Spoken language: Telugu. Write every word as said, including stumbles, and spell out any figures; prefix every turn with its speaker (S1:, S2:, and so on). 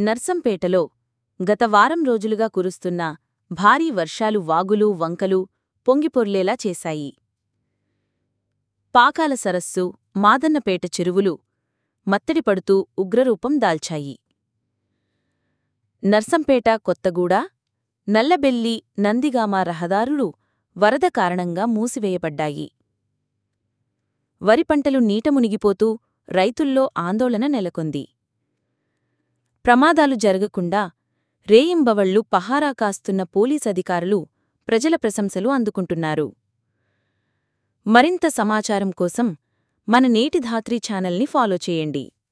S1: నర్సంపేటలో గత వారం రోజులుగా కురుస్తున్న భారీ వర్షాలు వాగులు వంకలు పొంగిపొర్లేలా చేశాయి. పాకాల సరస్సు, మాదన్నపేట చెరువులు మత్తడిపడుతూ ఉగ్రరూపం దాల్చాయి. నర్సంపేట కొత్తగూడ, నల్లబెల్లి నందిగామ రహదారులు వరద కారణంగా మూసివేయబడ్డాయి. వరి పంటలు నీట మునిగిపోతూ రైతుల్లో ఆందోళన నెలకొంది. ప్రమాదాలు జరగకుండా రేయింబవళ్లు పహారా కాస్తున్న పోలీసధికారులు ప్రజల ప్రశంసలు అందుకుంటున్నారు. మరింత సమాచారం కోసం మన నేటి ధాత్రి ఛానల్ని ఫాలో చేయండి.